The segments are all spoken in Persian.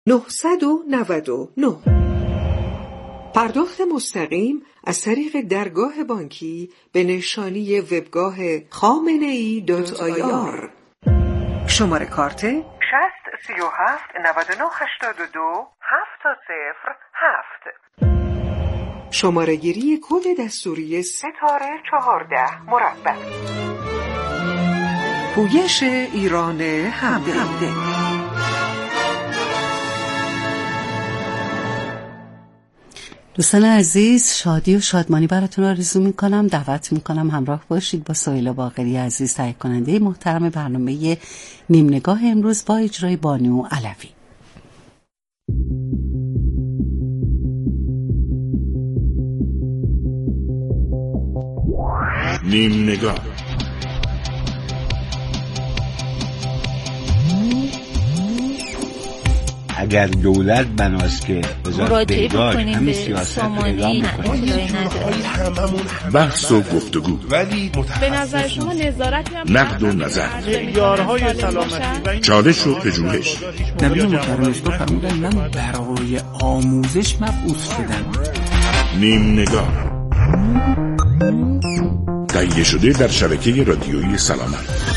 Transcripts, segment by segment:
999 پرداخت مستقیم از طریق درگاه بانکی به نشانی وبگاه khamenei.ir. شماره کارت 60 37 99 82 707. شماره گیری کد دستوری ستاره 14 مربع. پویش ایران همدل. دوستان عزیز، شادی و شادمانی براتون آرزو میکنم. دعوت میکنم همراه باشید با سهیلا باقری عزیز، تهیه کننده محترم برنامه نیم نگاه امروز با اجرای بانو علوی. نیم نگاه. اگر دولت بناست که مراجعه بکنیم به سامانه بحث و گفتگو، ولی به نظر شما نظارت نقد و نظر، معیارهای سلامتی و چالش و پژوهش. نبی محترم اسکو فرمودن من برای آموزش مبعوث شدم. نیم نگاه تهیه شده در شبکه رادیویی سلامت.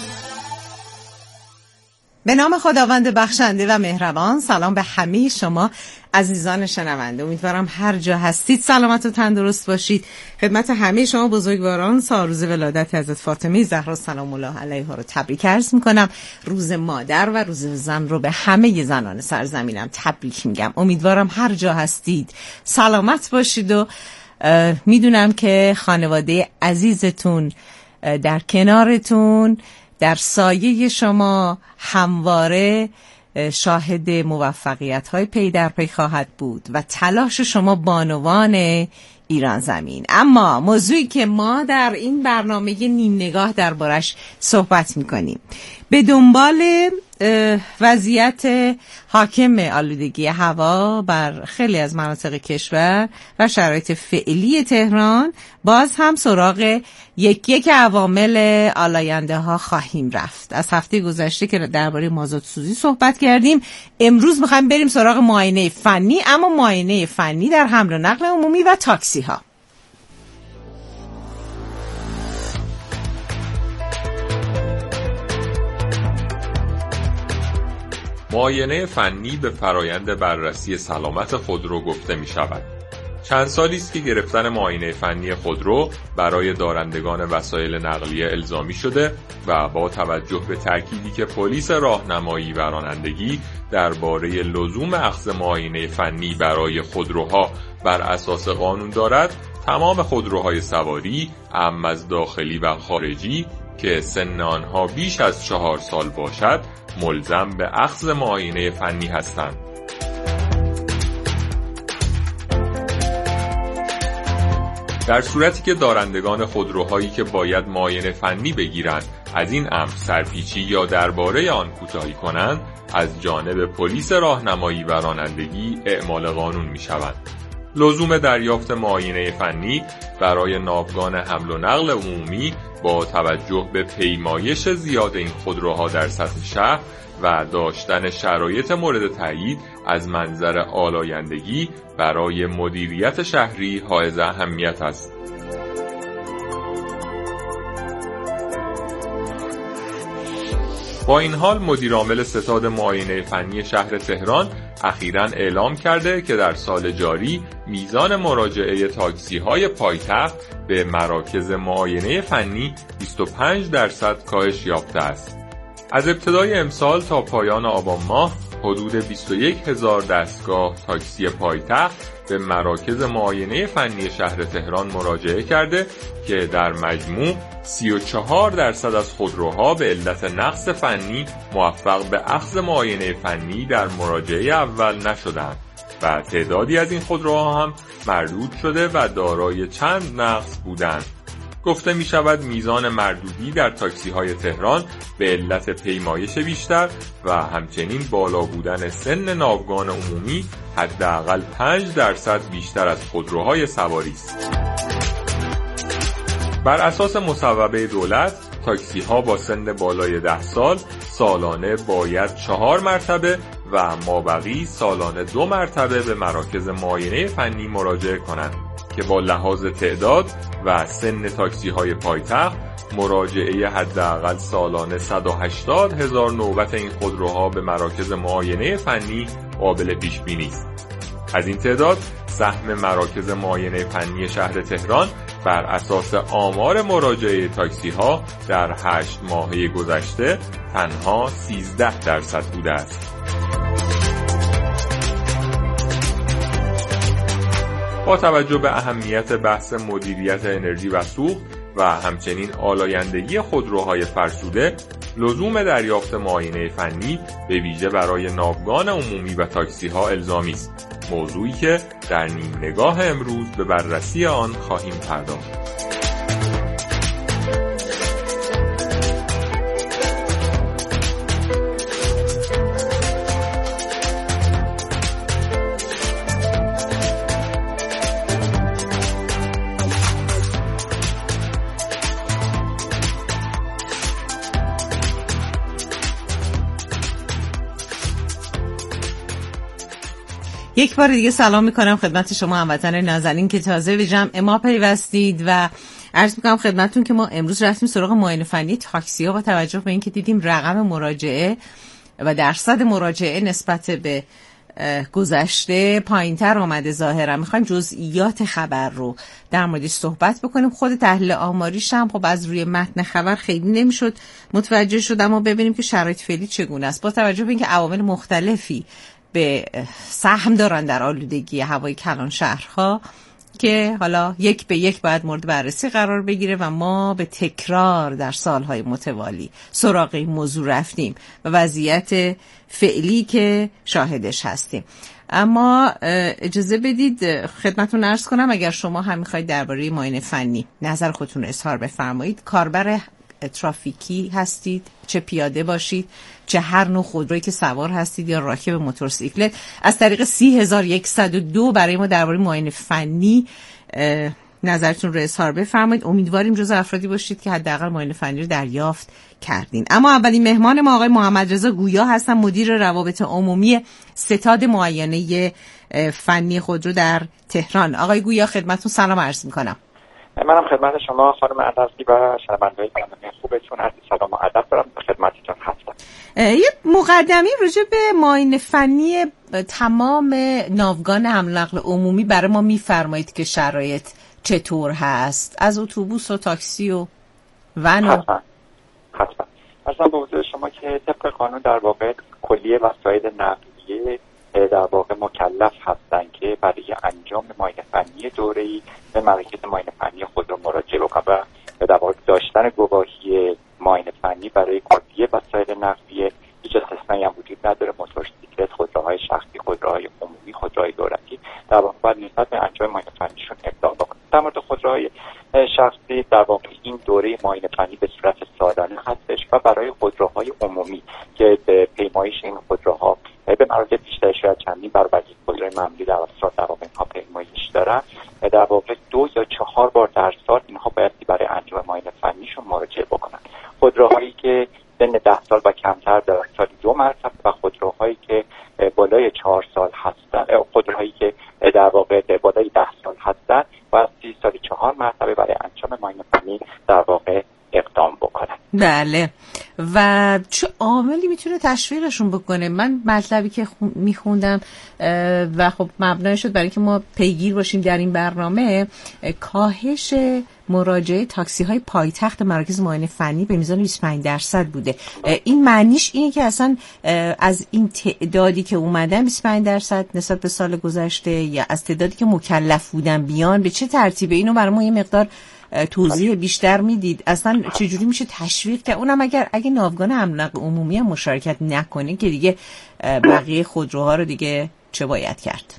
به نام خداوند بخشنده و مهربان. سلام به همه شما عزیزان شنونده. امیدوارم هر جا هستید سلامت و تندرست باشید. خدمت همه شما بزرگواران سالروز ولادت حضرت فاطمه زهرا سلام الله علیها رو تبریک عرض میکنم. روز مادر و روز زن رو به همه زنان سرزمینم تبریک میگم. امیدوارم هر جا هستید سلامت باشید و میدونم که خانواده عزیزتون در کنارتون، در سایه شما همواره شاهد موفقیت‌های پی در پی خواهد بود و تلاش شما بانوان ایران زمین. اما موضوعی که ما در این برنامه نیم نگاه دربارش صحبت می‌کنیم، به دنبال وضعیت حاکم آلودگی هوا بر خیلی از مناطق کشور و شرایط فعلی تهران، باز هم سراغ یک عوامل آلاینده ها خواهیم رفت. از هفته گذشته که درباره مازوت سوزی صحبت کردیم، امروز میخوایم بریم سراغ معاینه فنی، اما معاینه فنی در حمل و نقل عمومی و تاکسی ها. معاینه فنی به فرایند بررسی سلامت خودرو گفته می شود. چند سالی است که گرفتن معاینه فنی خودرو برای دارندگان وسایل نقلیه الزامی شده و با توجه به تأکیدی که پلیس راهنمایی و رانندگی درباره لزوم اخذ معاینه فنی برای خودروها بر اساس قانون دارد، تمام خودروهای سواری، اعم از داخلی و خارجی که سن آنها بیش از 4 سال باشد، ملزم به اخذ معاینه فنی هستند. در صورتی که دارندگان خودروهایی که باید معاینه فنی بگیرند از این امر سرپیچی یا درباره آن کوتاهی کنند، از جانب پلیس راهنمایی و رانندگی اعمال قانون می شوند. لزوم دریافت معاینه فنی برای ناوگان حمل و نقل عمومی با توجه به پیمایش زیاد این خودروها در سطح شهر و داشتن شرایط مورد تایید از منظر آلایندگی برای مدیریت شهری حائز اهمیت است. با این حال مدیرعامل ستاد معاینه فنی شهر تهران اخیراً اعلام کرده که در سال جاری میزان مراجعه تاکسی‌های پایتخت به مراکز معاینه فنی 25% کاهش یافته است. از ابتدای امسال تا پایان آبان ماه حدود 21,000 دستگاه تاکسی پایتخت به مراکز معاینه فنی شهر تهران مراجعه کرده که در مجموع 34% از خودروها به علت نقص فنی موفق به اخذ معاینه فنی در مراجعه اول نشدند و تعدادی از این خودروها هم مردود شده و دارای چند نقص بودند. گفته می شود میزان مردودی در تاکسی های تهران به علت پیمایش بیشتر و همچنین بالا بودن سن ناوگان عمومی حداقل 5% بیشتر از خودروهای سواری است. بر اساس مصوبه دولت، تاکسی ها با سن بالای 10 سال سالانه باید 4 مرتبه و مابقی سالانه 2 مرتبه به مراکز معاینه فنی مراجعه کنند که با لحاظ تعداد و سن تاکسی‌های پایتخت مراجعه حداقل سالانه 180,000 نوبت این خودروها به مراکز معاینه فنی قابل پیش بینی است. از این تعداد سهم مراکز معاینه فنی شهر تهران بر اساس آمار مراجعه تاکسی‌ها در 8 ماهه گذشته تنها 13% بوده است. با توجه به اهمیت بحث مدیریت انرژی و سوخت و همچنین آلایندگی خودروهای فرسوده، لزوم دریافت معاینه فنی به ویژه برای ناوگان عمومی و تاکسی‌ها الزامی است. موضوعی که در نیم نگاه امروز به بررسی آن خواهیم پرداخت. یک بار دیگه سلام میکنم خدمت شما هموطنان نازنین که تازه به جمع ما پیوستید و عرض میکنم خدمتتون که ما امروز رفتیم سراغ معاینه فنی تاکسی‌ها با توجه به اینکه دیدیم رقم مراجعه و درصد مراجعه نسبت به گذشته پایین‌تر آمده ظاهرا. میخوایم جزئیات خبر رو در موردش صحبت بکنیم. خود تحلیل آماریش هم خب از روی متن خبر خیلی نمیشد متوجه شد، اما ببینیم که شرایط فعلی چگونه است با توجه به اینکه عوامل مختلفی به سهم دارن در آلودگی هوای کلان شهرها که حالا یک به یک باید مورد بررسی قرار بگیره و ما به تکرار در سالهای متوالی سراغ این موضوع رفتیم و وضعیت فعلی که شاهدش هستیم. اما اجازه بدید خدمتتون عرض کنم اگر شما هم میخواید درباره معاینه فنی نظر خودتون اظهار بفرمایید، کاربر ترافیکی هستید، چه پیاده باشید، چه هر نوع خودرویی که سوار هستید یا راکب موتورسیکلت، از طریق 30102 برای ما درباره معاینه فنی نظرتون رو اظهار بفرمایید. امیدواریم جزو افرادی باشید که حداقل معاینه فنی رو دریافت کردین. اما اولین مهمان ما آقای محمد رضا گویا هستن، مدیر روابط عمومی ستاد معاینه فنی خودرو در تهران. آقای گویا خدمتتون سلام عرض می‌کنم. منم خدمت شما خانم عدسی و شنونده‌های برنامه خوبتون عرض سلام و ادب دارم، خدمتتون هستم. یه مقدمه راجع به معاینه فنی تمام ناوگان حمل و نقل عمومی برای ما میفرمایید که شرایط چطور هست، از اتوبوس و تاکسی و ون و حتما. مثلا به حضور شما که طبق قانون در واقع کلیه وسایل نقلیه در واقع مکلف هستند که برای انجام معاینه فنی دوره‌ای به مراکز معاینه فنی خود رو مراجعه بکنند و در واقع داشتن گواهی معاینه فنی برای کلیه وسایل نقلیه هیچ استثنایی هم وجود نداره. موتورسیکلت، خودروهای شخصی، خودروهای عمومی، خودروهای دولتی در واقع باید نسبت به انجام معاینه فنیشون اقدام بکنند. در مورد خودروهای شخصی در واقع این دوره معاینه فنی به صورت سالانه هستش و برای خودروهای عمومی که پیمایش این خودروها به مراحل بیشتر شاید چندین برابر خودروی معمولی در واقع اینها پیمایش دارن، در واقع 2 یا 4 بار در سال اینها باید برای انجام معاینه فنیشون مراجعه بکنن. خودروهایی که سن 10 سال و کمتر در سال 2 مرتبه و خودروهایی که بالای 4 سال هستن، خودروهایی که در واقع بالای 10 سال هستن و 30 سال 4 مرتبه برای انجام معاینه فنی در واقع اقدام بکنن. بله، و چه عاملی میتونه تشویقشون بکنه؟ من مطلبی که میخوندم و خب مبنای شد برای که ما پیگیر باشیم در این برنامه، کاهش مراجعه تاکسی های پایتخت مراکز معاینه فنی به میزان 25% بوده. این معنیش اینه که اصلا از این تعدادی که اومدن 25% نسبت به سال گذشته یا از تعدادی که مکلف بودن بیان به چه ترتیبه؟ اینو برای ما یه مقدار توضیح بیشتر میدید. اصلا چجوری میشه تشویق که اونم اگه ناوگان حمل و نقل عمومی هم مشارکت نکنه که دیگه بقیه خودروها رو دیگه چه باید کرد؟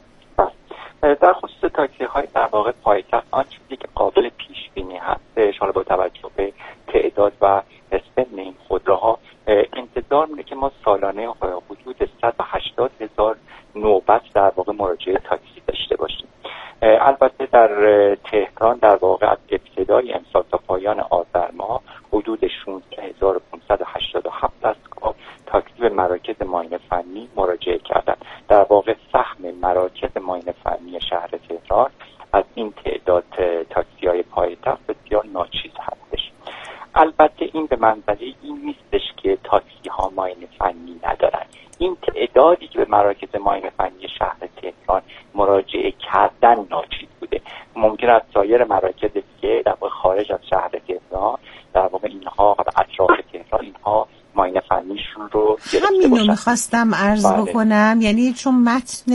در خصوص تاکسی های در واقع پایتخت آن چیزی که قابل پیش بینی هستش، حالا با توجه به تعداد و سن این خودروها انتظار میره که ما سالانه حدود 180,000 نوبت در واقع مراجعه تاکسی داشته باشیم. البته در تهران در واقع از ابتدای امسال تا پایان آذر ماه حدود 16587 دستگاه تاکسی به مراکز معاینه فنی مراجعه کردن. در واقع سهم مراکز معاینه فنی شهر تهران از این تعداد تاکسی‌های پایتخت بسیار ناچیز هستش. البته این به منزله این نیستش که تاکسی‌ها معاینه فنی ندارن. این تعدادی که به مراکز معاینه فنی شهر تهران مراجعه کردن ناچیز بوده. ممکن است سایر مراکز دیگه در واقع خارج از شهر تهران، در واقع اینها اطراف تهران، اینها معاینه فنیشون رو همینو میخواستم عرض بکنم. یعنی چون متن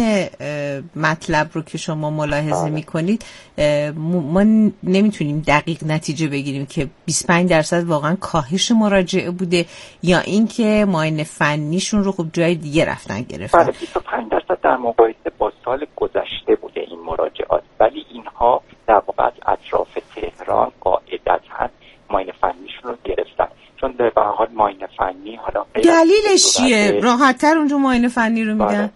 مطلب رو که شما ملاحظه میکنید ما نمیتونیم دقیق نتیجه بگیریم که 25% واقعا کاهش مراجعه بوده یا اینکه معاینه فنیشون رو خب جای دیگه رفتن گرفتن. بله 25% در مقایسه با سال گذشته بوده این مراجعات، ولی اینها در واقع اطراف تهران قاعدتاً معاینه فنیشون رو گرفتن. چون به هر حال معاینه فنی حالا دلیلش چیه؟ راحت‌تر اونجا معاینه فنی رو میدن؟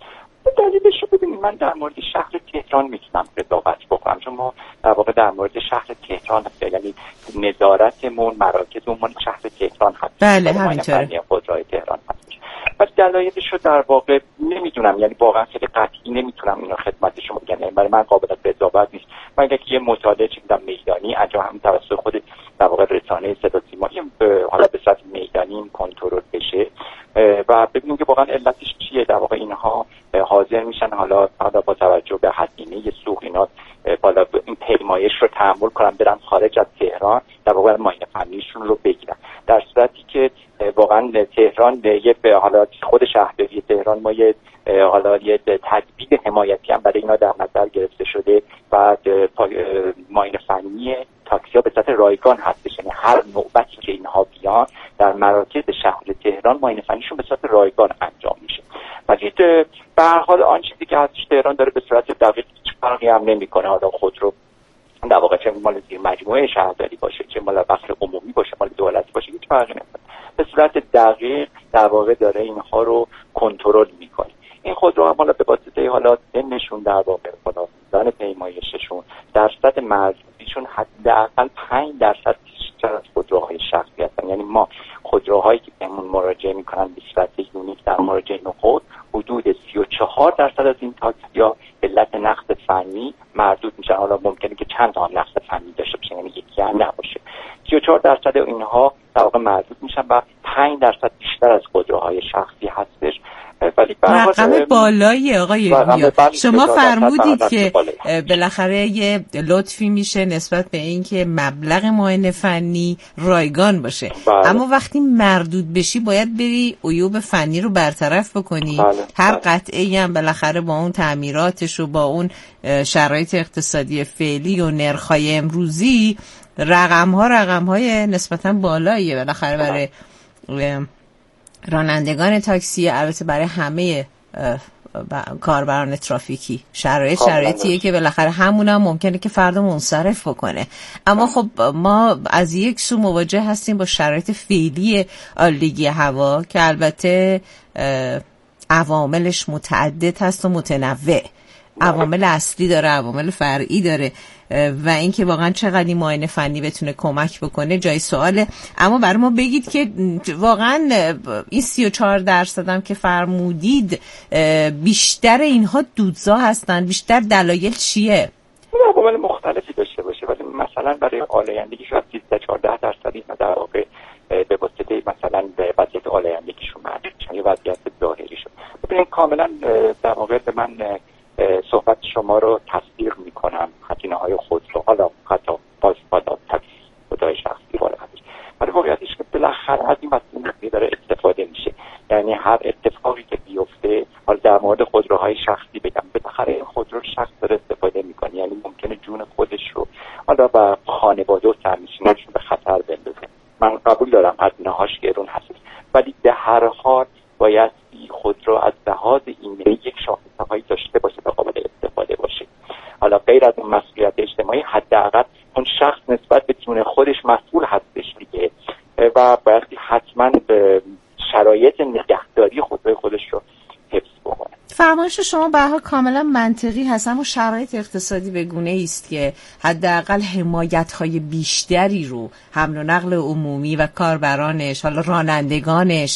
دلیلش رو ببینید، من در مورد شهر تهران میتونم قضاوت بکنم، چون ما در واقع در مورد شهر تهران هست، یعنی نظارتمون مراکزمون شهر تهران هست. بله همینطوره. خودروهای تهران هست. ولی دلایلش رو در واقع نمیدونم، یعنی واقعا خیلی قطعی نمیتونم اینو خدمت شما بگم، یعنی برای من قابل قضاوت نیست. من اینکه یه مطالعه چیدم میدانی انجام هم توسط خود در واقع رسانه صدا سیما حالا به صورت میدانی کنترل بشه و ببینیم که واقعا علتش چیه. در واقع اینها حاضر میشن حالا با توجه به هزینه سوق اینا بالا این پیمایش رو تحمل کنن، برن خارج از تهران در واقع معاینه فنیشون رو بگیرن، در صورتی که واقعا تهران یه حالا خود شهرداری تهران ما یه حالا یه تدبیر حمایتی هم برای اینا در نظر گرفته شده و معاینه فنی تاکسی‌ها به صورت رایگان هستش، یعنی هر نوبتی که اینها بیان در مراکز شهر تهران معاینه فنیشون به صورت رایگان انجام میشه. ولی به هر حال آن چیزی که هستش تهران داره به صورت دقیق هیچ فرقی هم نمیکنه، حالا خودرو در واقع چه مال مجموعه شهرداری باشه، چه مال بخش عمومی باشه، مال دولتی باشه، هیچ فرقی نمیکنه. به صورت دقیق در واقع داره اینها رو کنترل میکنه. این خودروها حالا به واسطه حالا سنشون در واقع حالا میزان پیمایششون، درصد مرزیشون حداقل 5% بیشتر از خودروهای شخصی هستن. یعنی ما خودروهایی که بهمون مراجعه میکنن به صورت یونیک در مراجعه نخود حدود 34% از این تاکسی‌ها به علت نقص فنی مردود میشن. حالا ممکنه که چند تا نقص فنی داشته باشن، یعنی یکی هم نباشه. 34% اینها در واقع مردود میشن و 5% بیشتر از خودروهای شخصی هستش. ولی رقم بالایی آقای ویا، شما فرمودید که بالاخره یه لطفی میشه نسبت به این که مبلغ معاینه فنی رایگان باشه. اما وقتی مردود بشی باید بری عیوب فنی رو برطرف بکنی. هر قطعه‌ای هم بالاخره با اون تعمیراتش و با اون شرایط اقتصادی فعلی و نرخ‌های امروزی رقم‌های نسبتاً بالاییه بالاخره برای رانندگان تاکسی، البته برای همه کاربران ترافیکی. شرایطیه که بالاخره همون ممکنه که فردا منصرف بکنه. اما خب ما از یک سو مواجه هستیم با شرایط فعلی آلودگی هوا که البته عواملش متعدد هست و متنوع. عوامل اصلی داره، عوامل فرعی داره و اینکه واقعا چقدر این معاینه فنی بتونه کمک بکنه جای سواله. اما برای ما بگید که واقعا این 34% هم که فرمودید بیشتر اینها دودزا هستن، بیشتر دلایل چیه؟ عوامل مختلفی داشته باشه، ولی مثلا برای آلایندگی شاید 13-14% اینا در واقع به واسطه مثلا به وضعیت آلایندگیشون معلوم میشن یا وضعیت ظاهری شد. ببینید کاملا در واقع به من صحبت شما رو تصدیق میکنم. هزینه‌های خودرو حالا حتی باز تاکسی خودروی شخصی بالا هستش، ولی واقعیتش که بالاخره از این وسیله داره استفاده میشه. یعنی هر اتفاقی که بیفته، حالا در مورد خودروهای شخصی بگم، بالاخره این خودرو شخص داره استفاده میکنه، یعنی ممکنه جون خودش رو حالا با خانواده و سرنشینانشون به خطر بندازه. من قبول دارم هزینه‌هاش گرون هست، ولی به هر حال باید خودرو از لحاظ ایمنی یک شاخصه‌هایی داشته باشه تا قابل استفاده باشه. حالا غیر از اون مسئولیت اجتماعی، حداقل اون شخص نسبت به جون خودش مسئول هستش دیگه و باید حتما به شرایط نگهداری خودروی خودش رو حفظ بکنه. فرمایش شما به هر حال کاملا منطقی هست، اما شرایط اقتصادی به گونه‌ای است که حداقل حمایت‌های بیشتری رو حمل و نقل عمومی و کاربرانش، حالا رانندگانش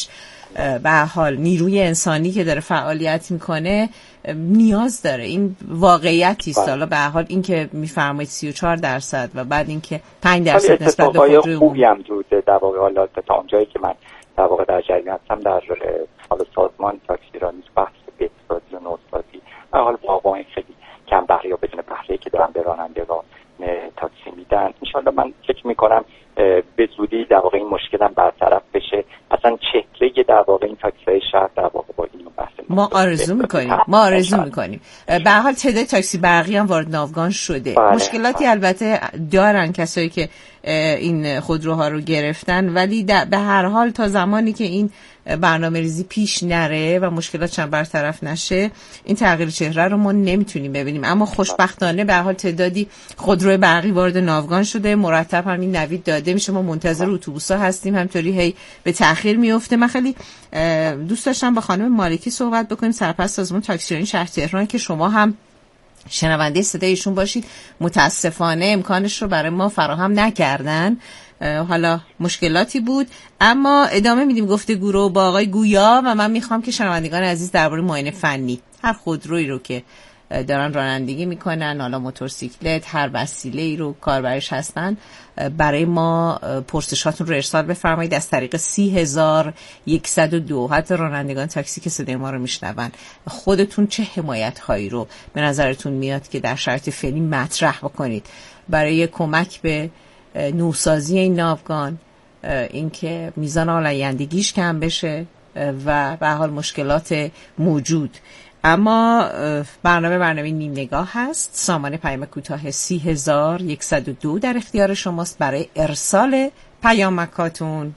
به هر حال نیروی انسانی که داره فعالیت میکنه نیاز داره. این واقعیتی است. حالا به هر حال این که میفرمایید 34% و بعد این که 5% نسبت به خودروی خوبی هم بود در واقع. حالا تا اونجایی که من در واقع در جریان هستم در حال سازمان تاکسی رانی بحث بهسازی و نوسازی و حال واقعا خیلی کم بهره یا بدون بهره که دارن به رانندگان تاکسی میدن. انشالله من فکر میکنم به زودی در واقع این مشکلم برطرف بشه. اصلا چهره در واقع این تاکسی شهر در واقع با این بحث ما آرزو میکنیم. به هر حال تعداد تاکسی برقی هم وارد ناوگان شده. مشکلاتی البته دارن کسایی که این خودروها رو گرفتن، ولی به هر حال تا زمانی که این برنامه ریزی پیش نره و مشکلات چند برطرف نشه این تغییر چهره رو ما نمیتونیم ببینیم. اما خوشبختانه به هر حال تعدادی خودروی برقی وارد ناوگان شده، مرتب هم این نوید داده میشه. ما منتظر اتوبوس‌ها هستیم، همطوری هی به تأخیر میفته. من خیلی دوست داشتم با خانم مالکی صحبت بکنیم، سرپرست سازمان تاکسیرانی شهر تهران، که شما هم شنونده صدایشون باشید. متاسفانه امکانش رو برای ما فراهم نکردن، حالا مشکلاتی بود، اما ادامه میدیم گفتگو رو با آقای گویا و من میخوام که شنوندگان عزیز درباره معاینه فنی هر خودرویی رو که دارن رانندگی میکنن، حالا موتورسیکلت، هر وسیله‌ای رو کاربرش هستن، برای ما پرسشاتون رو ارسال بفرمایید از طریق 30102. حتی رانندگان تاکسی که صدای ما رو میشنون، خودتون چه حمایت هایی رو به نظرتون میاد که در شرایط فعلی مطرح بکنید برای کمک به نوسازی این ناوگان، اینکه میزان آلایندگیش کم بشه و به حال مشکلات موجود. اما برنامه نیم نگاه هست. سامان پیام کوتاه 30102 در اختیار شماست برای ارسال پیامکاتون.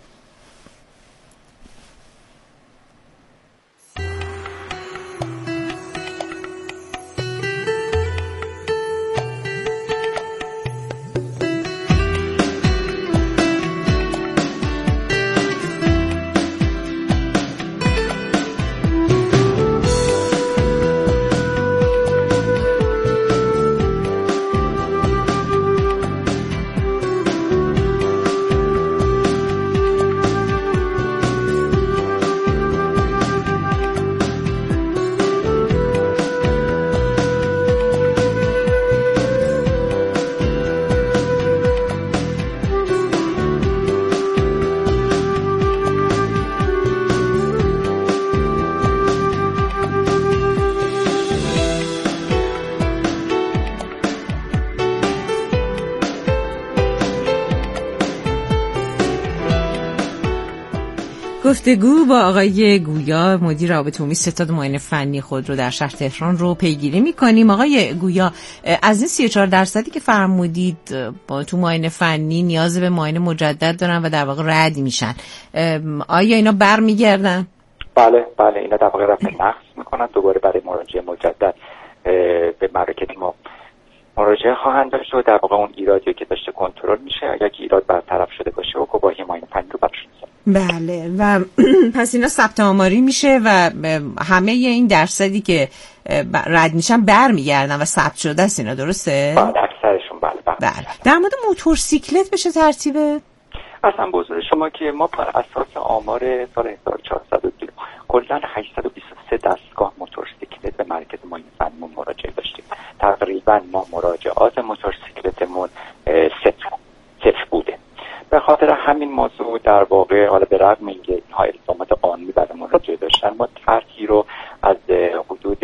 گفتگو با آقای گویا، مدیر رابطه عمومی ستاد معاینه فنی خودرو در شهر تهران رو پیگیری می‌کنیم. آقای گویا، از این 34% که فرمودید تو معاینه فنی نیاز به معاینه مجدد دارن و در واقع رد میشن، آیا اینا برمیگردن؟ بله اینا در واقع رفع نقص میکنن، دوباره برای مراجعه مجدد به مراکز ما مراجعه خواهند داشت و در واقع اون ایرادی که داشته کنترل میشه. اگر که ایراد برطرف شده باشه و گواهی معاینه فنی رو براشون. بله، و پس اینا ثبت آماری میشه و همه این درصدی که رد میشن برمیگردن و ثبت شده است. اینا درسته؟ بله، اکثرشون. بله. در مورد موتورسیکلت بشه ترتیبه؟ اصلا بزرگ شما که ما بر اساس آمار سال 1402 کلا 823 دستگاه موتورسیکلت به مرکز معاینه فنی مراجعه داشتیم. تقریبا ما مراجعات موتورسیکلتمون صفر بوده. به خاطر همین موضوع در واقع حالا به رغم اینکه اینها الزامات قانونی برای مراجعه داشتن، ما طرحی رو از حدود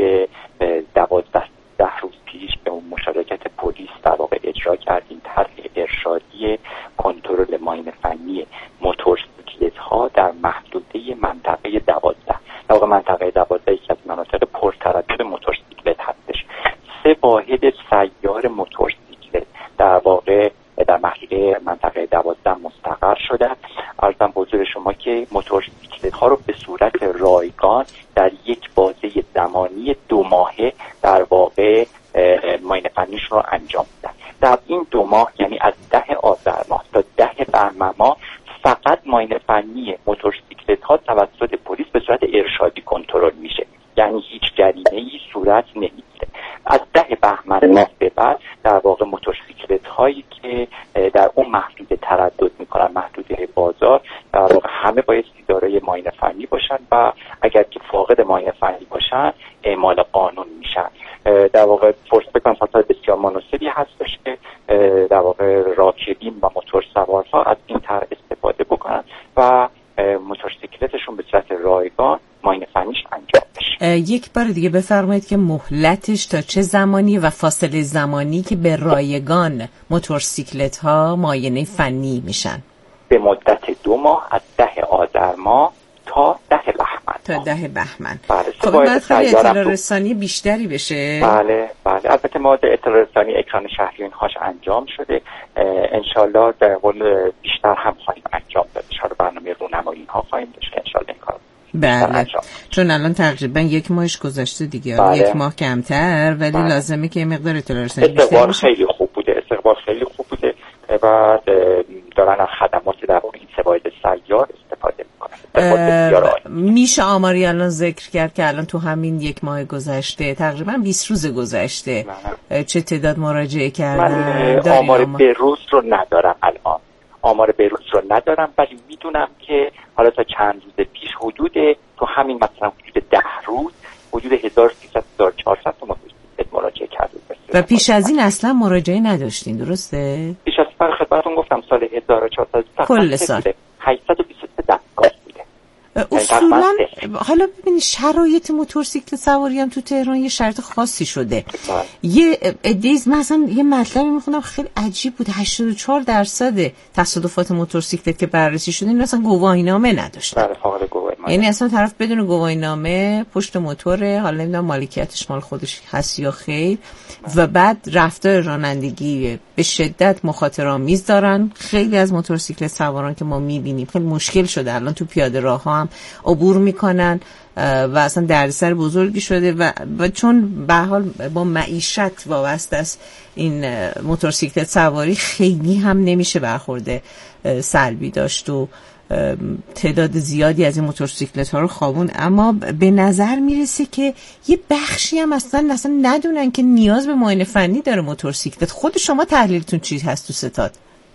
12 روز پیش به مشارکت پلیس در واقع اجرا کردیم. طرح ارشادی کنترل معاینه فنی موتورسیکلت‌ها در محدوده منطقه 12. در واقع منطقه 12 یکی از مناطق پرتردد موتورسیکلت هستش. 3 واحد سیار موتورسیکلت در واقع در محدوده منطقه 12 مستقر شده. عرضم حضور شما که موتورسیکلت ها رو به صورت رایگان در یک بازه زمانی 2 ماهه در واقع معاینه فنیشون رو انجام میدن. در این 2 ماه، یعنی از 10 آذر ماه تا 10 بهمن ماه، فقط معاینه فنی موتورسیکلت ها توسط پلیس به صورت ارشادی کنترل میشه، یعنی هیچ جریمه‌ای صورت نمیگیره. از 10 بهمن ماه به بعد در واقع موتورسیکلت هایی که در اون محدوده تردد میکنن، محدوده بازار، در واقع همه باید دارای معاینه فنی باشن در واقع فرصت بکنم فضای بسیار مناسبی هستش که در واقع راکبین و موتور سوارها از این طرح استفاده بکنن و موتورسیکلتشون به صورت رایگان معاینه فنیش انجام بشه. یک بار دیگه بفرمایید که مهلتش تا چه زمانی و فاصله زمانی که به رایگان موتورسیکلت ها معاینه فنی میشن؟ به مدت 2 ماه از 10 آذر ماه تا 10 بهمن. تا 10 بهمن. بله. خب باید خیلی اطلاع رسانی بیشتری بشه. بله. البته ما اطلاع رسانی اکران شهری اینهاش انجام شده. انشالله در قول بیشتر هم خواهیم انجام داد. انشالله برنامه رونمایی اینها خواهیم داشت که انشالله این کار بله. چون الان تقریبا 1 ماهش گذشته دیگه. بله. 1 ماه کمتر ولی بله. لازمه که یه مقدار اطلاع رسانی بیشتر استقبال بشه. خیلی خوب بوده. و دارن از خدمات در واقع این سواید سیار استفاده میکنن. میشه آماری الان ذکر کرد که الان تو همین 1 ماه گذشته تقریبا 20 روز گذشته چه تعداد مراجعه کردن؟ من آمار به روز رو ندارم الان. ولی میدونم که حالا تا چند روز پیش تو همین مثلا حدود 10 روز حدود 1300 1400 تا مراجعه کردن. و پیش از این اصلا مراجعه نداشتین درسته؟ پیش از این خدمتتون گفتم سال 1400 کل سال 823 دستگاه بوده. اصولا حالا ببینید شرایط موتورسیکلت سواری هم تو تهران یه شرط خاصی شده. یه ادیز مثلا یه مطلبی میخونم خیلی عجیب بود، 84% تصادفات موتورسیکلت که بررسی شده این اصلا گواهینامه نداشتن. بله فاقد گواهینامه. یعنی اصلا طرف بدون گواهینامه پشت موتوره، حالا نمیدونم مالکیتش مال خودش هست یا خیر، و بعد رفتار رانندگی به شدت مخاطرآمیز دارن. خیلی از موتورسیکلت سواران که ما میبینیم خیلی مشکل شده الان تو پیاده راه ها هم عبور میکنن و اصلا دردسر بزرگی شده و چون به حال با معیشت وابسته است این موتورسیکلت سواری خیلی هم نمیشه برخورده سلبی داشت و تعداد زیادی از این موتورسیکلت ها رو خوابون. اما به نظر میرسه که یه بخشی هم اصلا ندونن که نیاز به معاینه فنی داره موتورسیکلت. خود شما تحلیلتون چی هست تو ستاد؟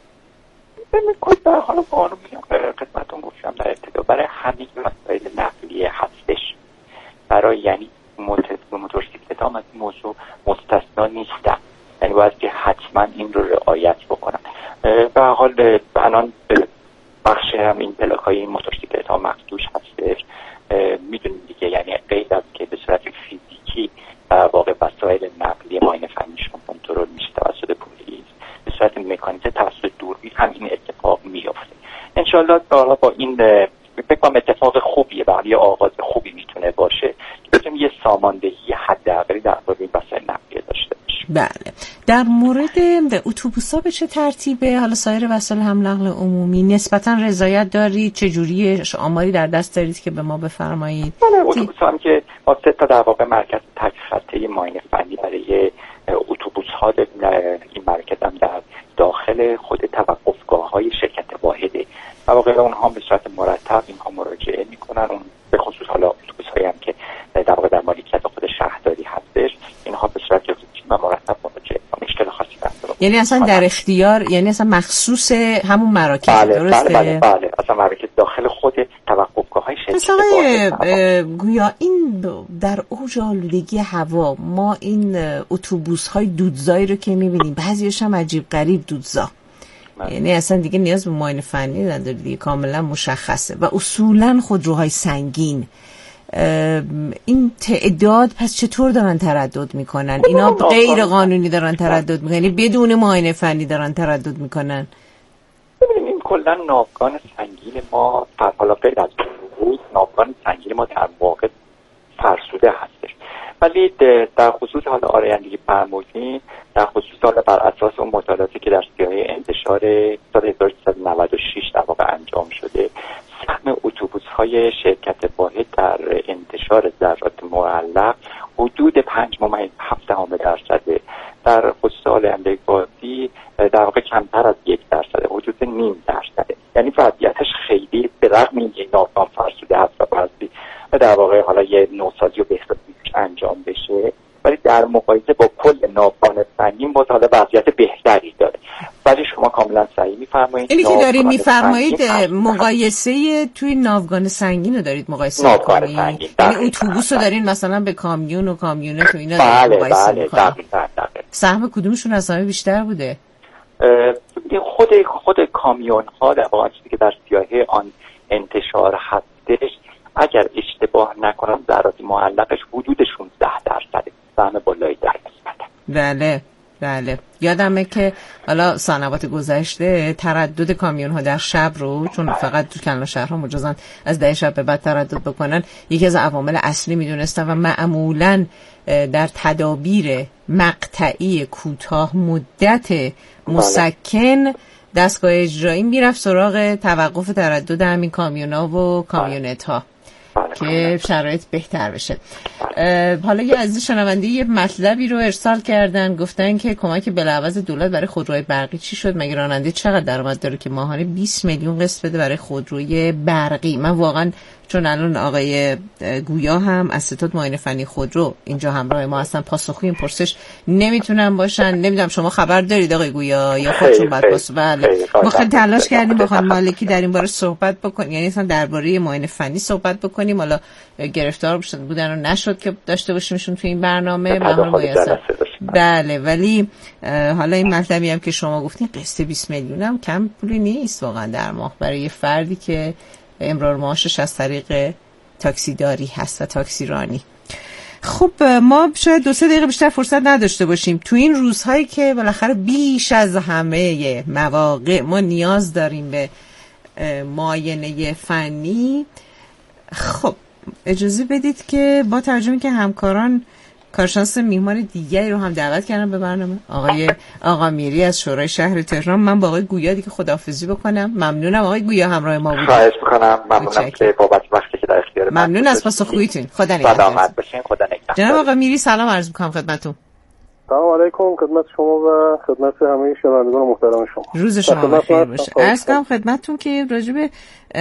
به حالا قانون خدمتتون گفتم در ابتدا برای همین مسائل نقلیه هستش، برای یعنی موتورسیکلت ها از موضوع مستثنا نیستن، یعنی باید که حتما این رو رعایت بکنن. به حال الان بخش هم این پلاک های این موتورسیکلت ها مخدوش هستش، میدونید دیگه، یعنی غیر از که به صورت فیزیکی در واقع وسایل نقلیه معاینه فنیشون کنترل میشه توسط پلیس، به صورت مکانیزه توسط دوربین هم این اتفاق میفته. انشالله حالا با این فکر کنم اتفاق خوبیه، برای آغاز خوبی میتونه باشه که بتونیم یه ساماندهی حداقلی در مورد این وسایل نقلیه داشته باشیم. بله. در مورد اتوبوس‌ها به چه ترتیبه؟ حالا سایر وسایل حمل نقل عمومی نسبتاً رضایت دارید؟ چه جوری آماری در دست دارید که به ما بفرمایید؟ بله، اتوبوس‌ها هم که ما 3 تا در واقع مرکز تک خطه معاینه فنی برای اتوبوس‌ها داریم. این مرکز هم در داخل خود توقفگاه‌های شرکت واحده. در واقع اونها به صورت مرتب اینها مراجعه می‌کنن. اون به خصوص حالا اتوبوس‌هایی هم که در واقع در مالکیت خود شهرداری هستش، اینها به صورت روتین و مرتب مراجعه می‌کنن. مشکل خاصی نداره. یعنی اصلا در اختیار، یعنی اصلا مخصوص همون مراکز، درسته؟ بله. اصلا مراکز داخل خود توقفگاه‌های شرکت واحد. گویا این در اوج آلودگی هوا ما این اتوبوس‌های دودزایی رو که می‌بینیم، بعضی‌هاش هم عجیب غریب دودزا، یعنی اصلا دیگه نیاز به معاینه فنی نداره دیگه، کاملا مشخصه. و اصولا خودروهای سنگین، این تعداد پس چطور دارن تردد میکنن؟ اینا غیر قانونی دارن تردد میکنن، یعنی بدون معاینه فنی دارن تردد میکنن؟ ببینیم کلا ناوگان سنگین ما حالا غیر از روز ناوگان سنگین ما در واقع فرسوده هستش، ولی در خصوص حالا آرایندگی فرمودین، در خصوص حالا بر اساس اون مطالعاتی که در سیاهی انتشار سال 1396 در واقع انجام شده، سهم اتوبوس‌های شرکت واحد در انتشار ذرات معلق حدود 5.7%، در خصوص آلایندگی گازی در واقع کمتر از 1%، حدود 0.5%. یعنی وضعیتش خیلی به رغم اینکه ناوگان فرسوده هست و بعضی در واقع حالا یه نوسازی و بهبودی انجام بشه، ولی در مقایسه با کل ناوگان سنگین باز حالا وضعیت بهتری داره. ولی شما کاملا صحیح میفرمایید. اینی که دارید میفرمایید مقایسه توی ناوگان سنگین رو دارید مقایسه می‌کنید، یعنی اتوبوس رو دارید مثلا به کامیون و کامیونت و اینا مقایسه می‌کنید. سهم کدومشون از همه بیشتر بوده؟ خود کامیون ها در واقع چیزی که در سیاهه آن انتشار هستش، اگر اشتباه نکنم ذرات معلقش حدود 16% سهم بالایی در نسبت. بله یادمه که حالا سنوات گذشته تردد کامیون ها در شب رو، چون فقط تو کلان شهرها مجازن از 10 شب به بعد تردد بکنن، یکی از عوامل اصلی میدونستن و معمولاً در تدابیر مقطعی کوتاه مدت مسکن دستگاه اجرایی میرفت سراغ توقف تردد همین کامیونا و کامیونت ها که شرایط بهتر بشه. حالا یه عزیز شنونده یه مطلبی رو ارسال کردن، گفتن که کمک بلاعوض دولت برای خودروهای برقی چی شد؟ مگه راننده چقدر درآمد داره که ماهانه 20 میلیون قسط بده برای خودروی برقی؟ من واقعا چون الان آقای گویا هم از ستاد معاینه فنی خودرو اینجا همراه ما هستن، پاسخگوی این پرسش نمیتونم باشن. نمیدونم شما خبر دارید آقای گویا یا خودتون بعد پاسخ؟ بله ما خیلی تلاش کردیم با خانم مالکی در این باره صحبت بکنیم، یعنی اصلا درباره معاینه فنی صحبت بکنیم، حالا گرفتار بودن و نشد که داشته باشیمشون تو این برنامه. بله ولی حالا این مطلبی هم که شما گفتین قسط 20 میلیون هم کم پولی نیست واقعا در ماه برای یه فردی که امرار معاشش از طریق تاکسی داری هست و تاکسی رانی. خب ما شاید 2-3 دقیقه بیشتر فرصت نداشته باشیم تو این روزهایی که بالاخره بیش از همه مواقع ما نیاز داریم به معاینه فنی. خب اجازه بدید که با ترجمه که همکاران کارشناس میهمان دیگری رو هم دعوت کردم به برنامه، آقا میری از شورای شهر تهران. من با آقای گویا دیگه خداحافظی بکنم. ممنونم آقای گویا همراه ما بودید. خواهش می‌کنم. ممنونم که بابت وقتی که در اختیار من ممنون از پاسخگوییتون. خدا نگهدار. خدا نگهدار. جناب آقا میری سلام عرض می‌کنم خدمتتون. سلام علیکم خدمت شما و خدمت همه شنوندگان محترم شما. روز شما بخیر باشه. عرض کنم خدمتتون که راجع به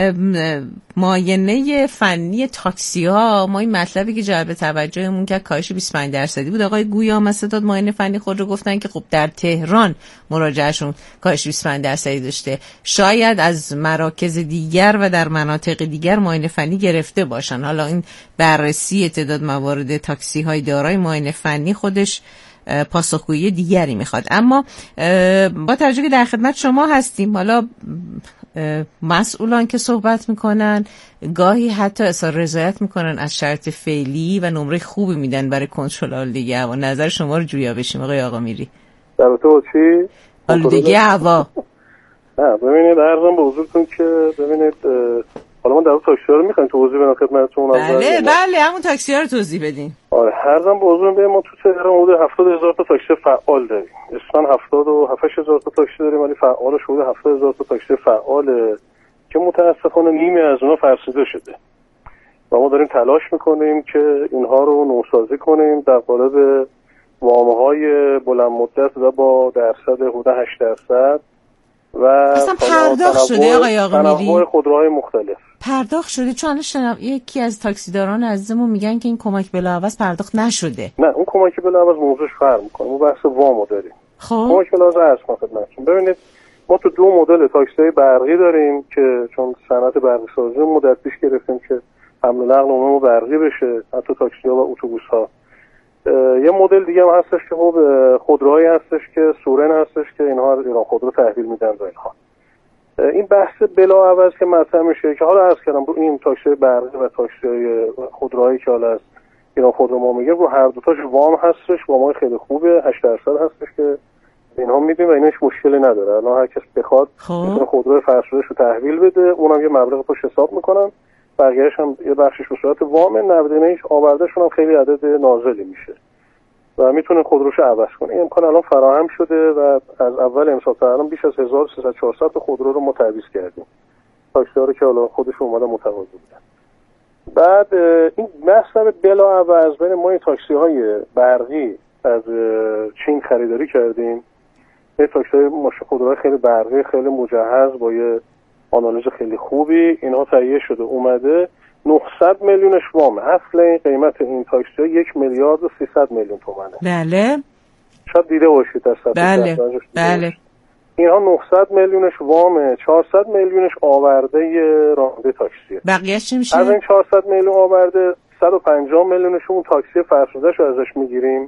معاینه فنی تاکسی ها ما این مطلبی که جلب توجهمون کرد کاهش 25% بود. آقای گویا ستاد معاینه فنی خود رو گفتن که خب در تهران مراجعهشون کاهش 25% داشته، شاید از مراکز دیگر و در مناطق دیگر معاینه فنی گرفته باشن. حالا این بررسی تعداد موارد تاکسی های دارای معاینه فنی خودش پاسخگویی دیگری میخواد. اما با توجه که در خدمت شما هستیم، حالا مسئولان که صحبت میکنن گاهی حتی اظهار رضایت میکنن از شرط فعلی و نمره خوبی میدن برای کنترل آلودگی هوا. نظر شما رو جویا بشیم آقای آقا میری. در تو چی؟ آلودگی هوا. نه ببینید عرضم به حضورتون که ببینید حالا من در تاکسی ها رو میخوایم توضیح بدم خدمتتون. بله همون تاکسی ها رو توضیح بدین. آره هرزم به حضور ببینید ما تو تهران حدود 70,000 تا تاکسی فعال داریم. اصلا 77,000 تا تاکسی داریم ولی فعالش حدود 70,000 تا تاکسی فعاله که متاسفانه نیمی از اونها فرسوده شده. و ما داریم تلاش میکنیم که اینها رو نوسازی کنیم در قالب وامه‌های بلند مدت و با درصد حدود 8%. و اصلا پرداخت شده آقای آقا میری؟ خودروهای مختلف پرداخت شده؟ چون یکی از تاکسیداران عزیزمون میگن که این کمک بلاعوض پرداخت نشده. نه اون کمک بلاعوض موضوعش فرق میکنه. ما بحث وامو داریم. خب کمک بلاعوض عرض کنم خدمتتون. ببینید ما تو 2 مدل تاکسی برقی داریم که چون صنعت برقی سازی مدت پیش گرفتیم که حمل و نقل عمومی برقی بشه، حتی تاکسی‌ها و اتوبوس‌ها. یه مدل دیگه هم هستش که خب خودروهایی هستش که سورن هستش که اینها ایران خودرو تحویل میدن و اینها. این بحث بلاعوض که مطرح میشه که حالا عرض کردم رو این تاکسی برقی و تاکسی خودروهایی که حالا از ایران خودرو ما میگه رو هر دو تاش وام هستش، وامای خیلی خوبه 8% هستش که اینها میدیم و اینش مشکلی نداره. الان هر کس بخواد میتونه خودرو فرسوده‌اش رو تحویل بده، اونم یه مبلغ پشت حساب میکنن، بقیه‌اش هم یه بخشش به صورت وام، نقدینه‌اش آوردهشون هم خیلی عدد نازلی میشه و میتونه خودروشو عوض کنه. این امکان الان فراهم شده و از اول امسال تا الان بیش از 1300-400 تا خودرو رو ما تعویض کردیم. تاکسی‌ها رو که حالا خودشون اومدن متقاضی بودن. بعد این بحث بلاعوض بین ما این تاکسی‌های برقی از چین خریداری کردیم. این تاکسی‌های خودروهای خیلی برقی، خیلی مجهز با یه آنالیز خیلی خوبی، اینها تهیه شده اومده 900 میلیونش وامه. اصل این قیمت این تاکسی 1,300,000,000 تومانه. بله. شاید دیده باشید در بله. بله. اینها 900 میلیونش وامه، 400 میلیونش آورده راننده تاکسیه. بقیه‌اش چی میشه؟ از این 400 میلیون آورده 150 میلیونش اون تاکسی فرسوده‌شو ازش میگیریم